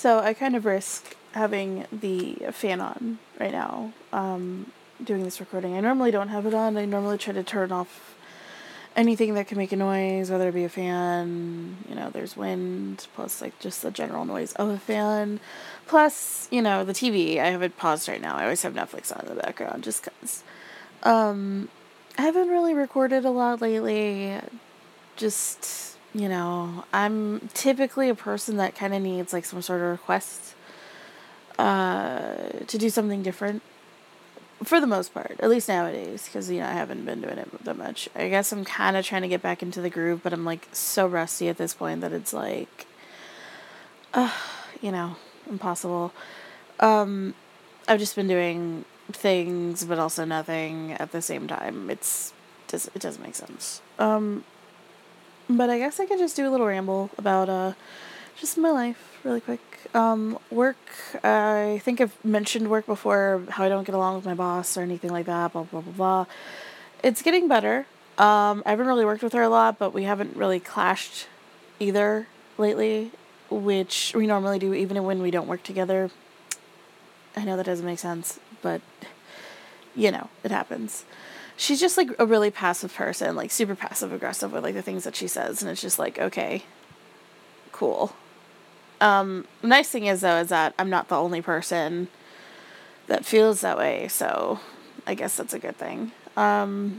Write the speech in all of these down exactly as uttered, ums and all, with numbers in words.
so I kind of risk having the fan on right now, um, doing this recording. I normally don't have it on. I normally try to turn off anything that can make a noise, whether it be a fan, you know, there's wind, plus like just the general noise of a fan, plus, you know, the T V. I have it paused right now. I always have Netflix on in the background just because. Um, I haven't really recorded a lot lately. Just, you know, I'm typically a person that kind of needs like some sort of request uh, to do something different. For the most part, at least nowadays, because, you know, I haven't been doing it that much. I guess I'm kind of trying to get back into the groove, but I'm, like, so rusty at this point that it's, like, uh, you know, impossible. Um, I've just been doing things, but also nothing at the same time. It's, it doesn't make sense. Um, but I guess I could just do a little ramble about, uh, just my life, really quick. Um, work, I think I've mentioned work before, how I don't get along with my boss or anything like that, blah, blah, blah, blah. It's getting better. Um, I haven't really worked with her a lot, but we haven't really clashed either lately, which we normally do even when we don't work together. I know that doesn't make sense, but, you know, it happens. She's just, like, a really passive person, like, super passive-aggressive with, like, the things that she says, and it's just like, okay, cool. Um, the nice thing is, though, is that I'm not the only person that feels that way, so I guess that's a good thing. Um,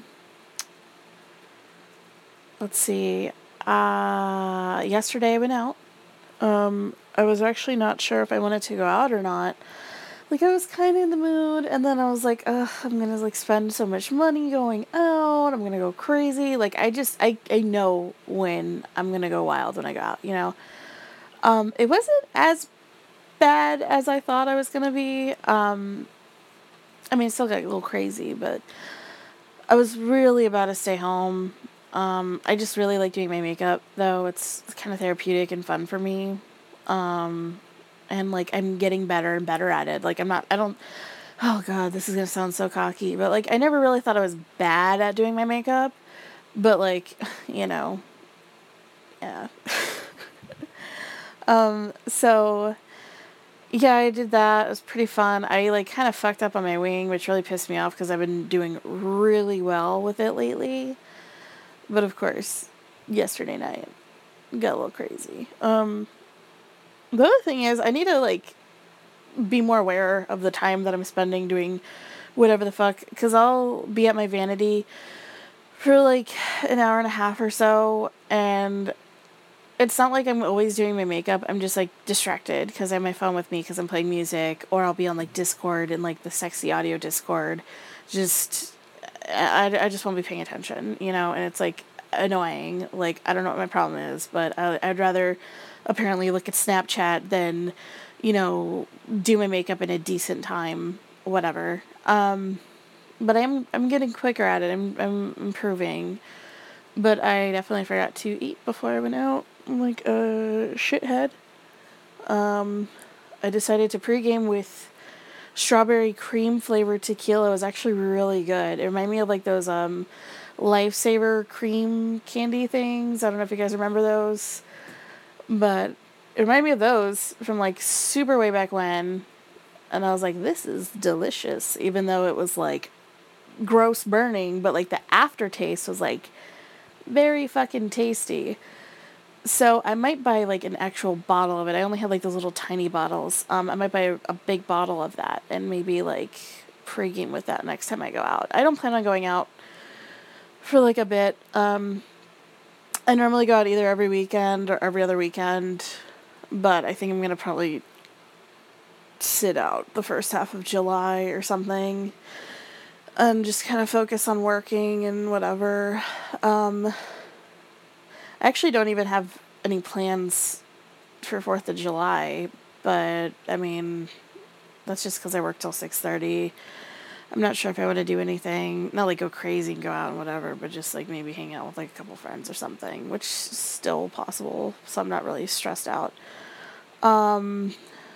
let's see. Uh, yesterday I went out. Um, I was actually not sure if I wanted to go out or not. Like, I was kind of in the mood, and then I was like, ugh, I'm gonna, like, spend so much money going out, I'm gonna go crazy. Like, I just, I, I know when I'm gonna go wild when I go out, you know? Um, it wasn't as bad as I thought I was gonna be. Um, I mean, it still got a little crazy, but I was really about to stay home. Um, I just really like doing my makeup, though. It's, it's kind of therapeutic and fun for me. Um, and, like, I'm getting better and better at it. Like, I'm not, I don't, oh, God, this is gonna sound so cocky, but, like, I never really thought I was bad at doing my makeup, but, like, you know, yeah. um, so... Yeah, I did that. It was pretty fun. I, like, kind of fucked up on my wing, which really pissed me off because I've been doing really well with it lately. But, of course, yesterday night got a little crazy. Um, the other thing is, I need to, like, be more aware of the time that I'm spending doing whatever the fuck, because I'll be at my vanity for, like, an hour and a half or so, and it's not like I'm always doing my makeup. I'm just, like, distracted because I have my phone with me because I'm playing music, or I'll be on, like, Discord and, like, the sexy audio Discord. Just, I, I just won't be paying attention, you know, and it's, like, annoying. Like, I don't know what my problem is, but I, I'd rather apparently look at Snapchat than, you know, do my makeup in a decent time, whatever. Um, but I'm, I'm getting quicker at it. I'm, I'm improving. But I definitely forgot to eat before I went out. I'm like a shithead. Um, I decided to pregame with strawberry cream flavored tequila. It was actually really good. It reminded me of like those um, Lifesaver cream candy things. I don't know if you guys remember those. But it reminded me of those from like super way back when. And I was like, this is delicious. Even though it was like gross burning. But like the aftertaste was like very fucking tasty. So I might buy like an actual bottle of it. I only have like those little tiny bottles. Um, I might buy a, a big bottle of that and maybe like pregame with that next time I go out. I don't plan on going out for like a bit. Um, I normally go out either every weekend or every other weekend, but I think I'm gonna probably sit out the first half of July or something and just kind of focus on working and whatever. Um, I actually don't even have any plans for fourth of July, but, I mean, that's just because I work till six thirty. I'm not sure if I want to do anything, not, like, go crazy and go out and whatever, but just, like, maybe hang out with, like, a couple friends or something, which is still possible, so I'm not really stressed out. Um,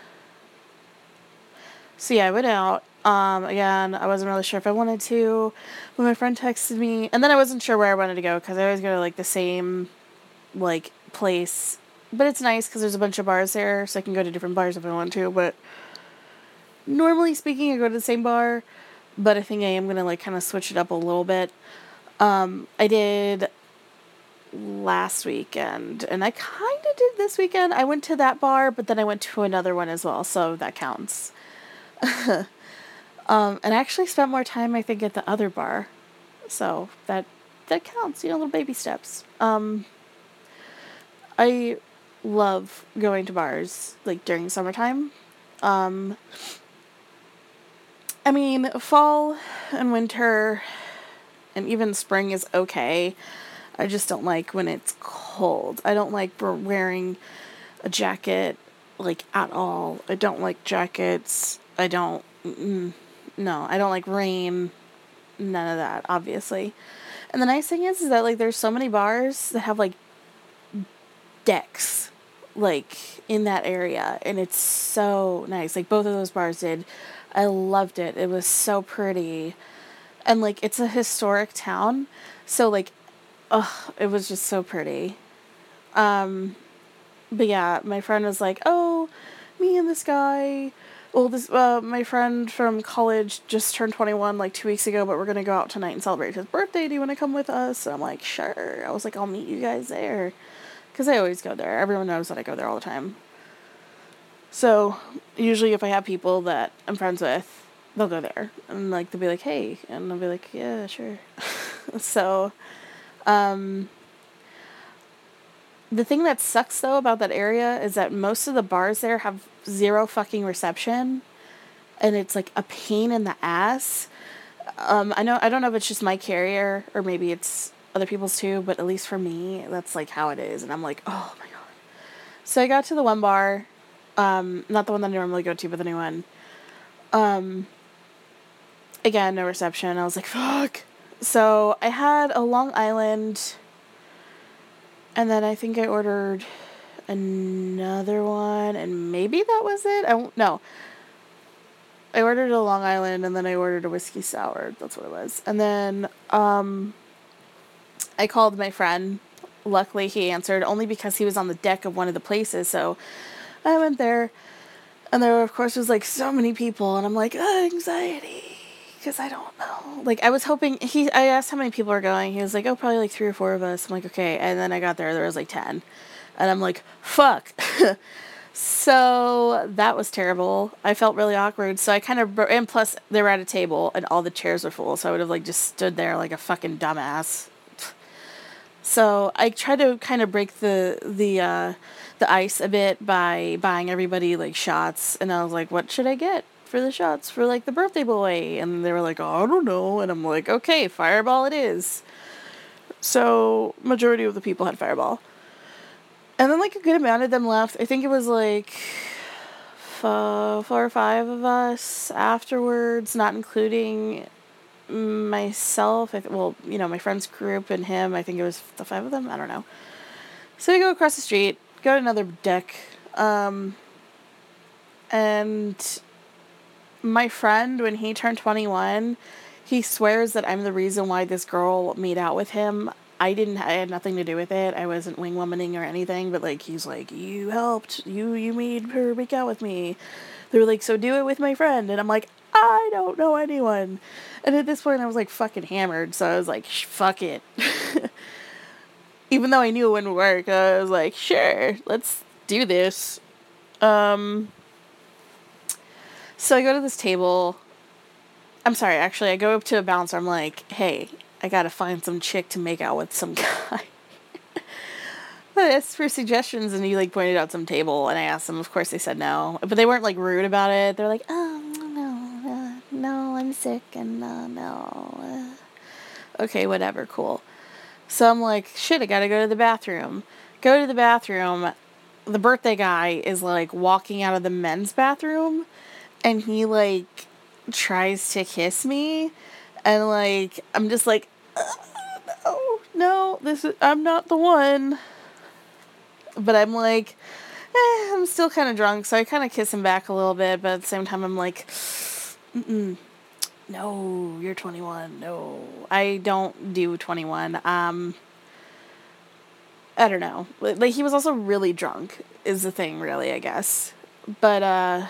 so, yeah, I went out. Um, again, I wasn't really sure if I wanted to, when my friend texted me, and then I wasn't sure where I wanted to go, because I always go to, like, the same like place but it's nice because there's a bunch of bars there, so I can go to different bars if I want to. But normally speaking, I go to the same bar, but I think I am gonna like kind of switch it up a little bit. Um, I did last weekend, and I kind of did this weekend. I went to that bar, but then I went to another one as well, so that counts. um, and I actually spent more time, I think, at the other bar, so that that counts. You know, little baby steps. Um, I love going to bars like during summertime. Um, I mean, fall and winter and even spring is okay. I just don't like when it's cold. I don't like wearing a jacket like at all. I don't like jackets. I don't mm, no, I don't like rain. None of that, obviously. And the nice thing is, is that like there's so many bars that have like decks like in that area, and it's so nice. Like both of those bars did. I loved it. It was so pretty. And like it's a historic town. So like oh, it was just so pretty. Um but yeah, my friend was like, "Oh, me and this guy, well this uh my friend from college just turned twenty-one like two weeks ago, but we're going to go out tonight and celebrate his birthday. Do you want to come with us?" And I'm like, "Sure." I was like, "I'll meet you guys there." Cuz I always go there. Everyone knows that I go there all the time. So, usually if I have people that I'm friends with, they'll go there. And like they'll be like, "Hey," and I'll be like, "Yeah, sure." So, um the thing that sucks though about that area is that most of the bars there have zero fucking reception, and it's like a pain in the ass. Um, I know I don't know if it's just my carrier or maybe it's other people's too, but at least for me, that's like how it is, and I'm like, oh my god. So I got to the one bar, um, not the one that I normally go to, but the new one. Um, again, no reception. I was like, fuck. So I had a Long Island. And then I think I ordered another one, and maybe that was it. I no. I ordered a Long Island, and then I ordered a whiskey sour. That's what it was. And then um, I called my friend. Luckily, he answered only because he was on the deck of one of the places. So I went there, and there, of course, was like so many people, and I'm like, oh, anxiety. Because I don't know. Like, I was hoping, he, I asked how many people are going. He was like, oh, probably like three or four of us. I'm like, okay. And then I got there, there was like ten. And I'm like, fuck. So that was terrible. I felt really awkward. So I kind of, and plus they were at a table and all the chairs were full. So I would have like just stood there like a fucking dumbass. So I tried to kind of break the, the, uh, the ice a bit by buying everybody like shots. And I was like, what should I get for the shots for like the birthday boy? And they were like, oh, I don't know. And I'm like, okay, Fireball it is. So majority of the people had Fireball. And then like a good amount of them left. I think it was like f- four or five of us afterwards, not including myself. I th- well, you know, my friend's group and him. I think it was the five of them. I don't know. So we go across the street, go to another deck, um, and my friend, when he turned twenty-one, he swears that I'm the reason why this girl made out with him. I didn't, I had nothing to do with it. I wasn't wing womaning or anything, but like, he's like, you helped, you, you made her make out with me. They were like, so do it with my friend. And I'm like, I don't know anyone. And at this point I was like fucking hammered. So I was like, fuck it. Even though I knew it wouldn't work, I was like, sure, let's do this. Um, so I go to this table. I'm sorry, actually, I go up to a bouncer. I'm like, hey, I gotta find some chick to make out with some guy. I asked for suggestions, and he, like, pointed out some table, and I asked them. Of course, they said no. But they weren't, like, rude about it. They're like, oh, no, uh, no, I'm sick, and uh, no. Uh. Okay, whatever, cool. So I'm like, shit, I gotta go to the bathroom. Go to the bathroom. The birthday guy is, like, walking out of the men's bathroom, and he, like, tries to kiss me, and like I'm just like uh, no no this is I'm not the one, but I'm like eh, I'm still kind of drunk, so I kind of kiss him back a little bit, but at the same time I'm like mm-mm, no, you're twenty-one, no, I don't do twenty-one. um I don't know. Like, he was also really drunk, is the thing, really, I guess. But, uh,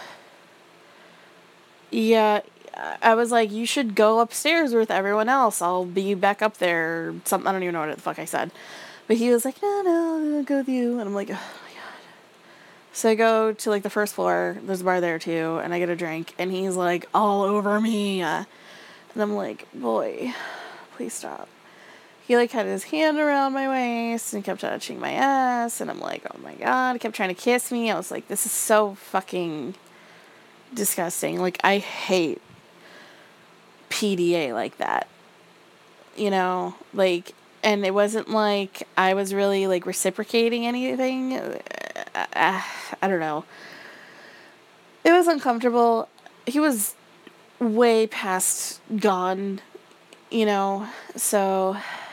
yeah, I was like, you should go upstairs with everyone else. I'll be back up there. Something, I don't even know what the fuck I said. But he was like, no, no, I'll go with you. And I'm like, oh my God. So I go to, like, the first floor. There's a bar there, too. And I get a drink. And he's, like, all over me. And I'm like, boy, please stop. He, like, had his hand around my waist and kept touching my ass. And I'm like, oh my God. He kept trying to kiss me. I was like, this is so fucking disgusting. Like, I hate P D A like that. You know? Like, and it wasn't like I was really, like, reciprocating anything. I, I don't know. It was uncomfortable. He was way past gone, you know? So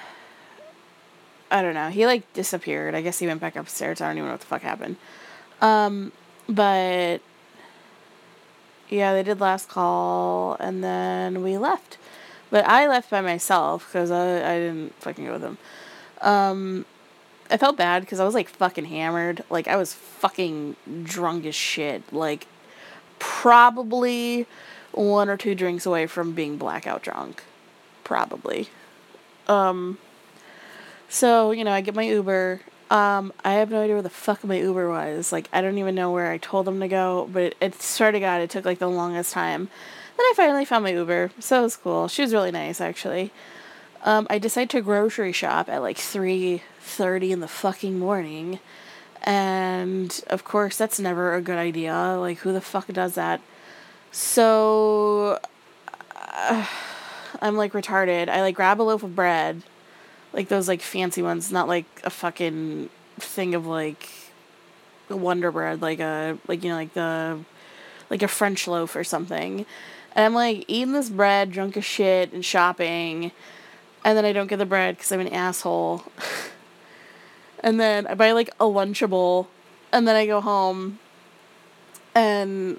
I don't know. He, like, disappeared. I guess he went back upstairs. I don't even know what the fuck happened. Um, but, yeah, they did last call, and then we left. But I left by myself, because I, I didn't fucking go with him. Um, I felt bad, because I was, like, fucking hammered. Like, I was fucking drunk as shit. Like, probably one or two drinks away from being blackout drunk. Probably. Um... So, you know, I get my Uber. Um, I have no idea where the fuck my Uber was. Like, I don't even know where I told them to go, but it, it swear to God, it took, like, the longest time. Then I finally found my Uber, so it was cool. She was really nice, actually. Um, I decided to grocery shop at, like, three thirty in the fucking morning. And, of course, that's never a good idea. Like, who the fuck does that? So, uh, I'm, like, retarded. I, like, grab a loaf of bread. Like, those, like, fancy ones, not, like, a fucking thing of, like, Wonder Bread, like a, like, you know, like the, like a French loaf or something. And I'm, like, eating this bread, drunk as shit, and shopping, and then I don't get the bread because I'm an asshole. And then I buy, like, a Lunchable, and then I go home, and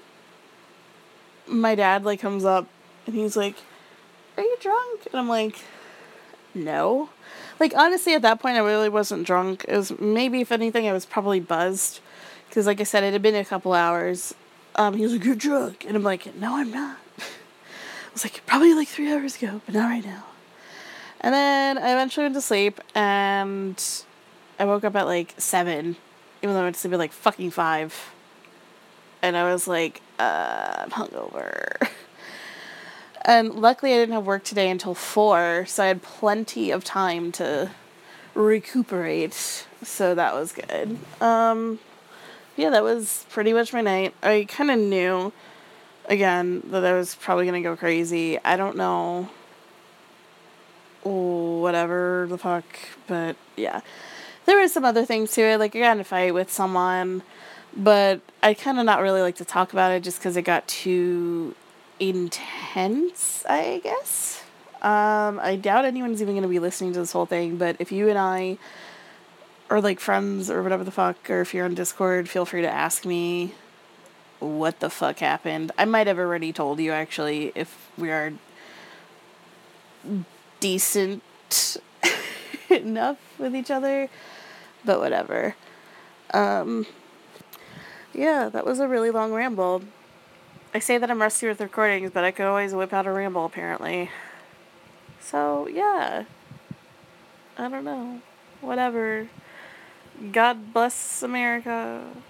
my dad, like, comes up, and he's like, are you drunk? And I'm like, no. Like, honestly, at that point, I really wasn't drunk. It was, maybe, if anything, I was probably buzzed. Because, like I said, it had been a couple hours. Um, he was like, you're drunk. And I'm like, no, I'm not. I was like, probably like three hours ago, but not right now. And then I eventually went to sleep, and I woke up at, like, seven. Even though I went to sleep at, like, fucking five. And I was like, uh, I'm hungover. And luckily I didn't have work today until four, so I had plenty of time to recuperate. So that was good. Um, yeah, that was pretty much my night. I kind of knew, again, that I was probably going to go crazy. I don't know. Oh, whatever the fuck. But, yeah. There were some other things to it. Like, I got in a fight with someone. But I kind of not really like to talk about it just because it got too intense, I guess. Um, I doubt anyone's even going to be listening to this whole thing, but if you and I are, like, friends or whatever the fuck, or if you're on Discord, feel free to ask me what the fuck happened. I might have already told you, actually, if we are decent enough with each other, but whatever. Um, yeah, that was a really long ramble. I say that I'm rusty with recordings, but I could always whip out a ramble, apparently. So, yeah. I don't know. Whatever. God bless America.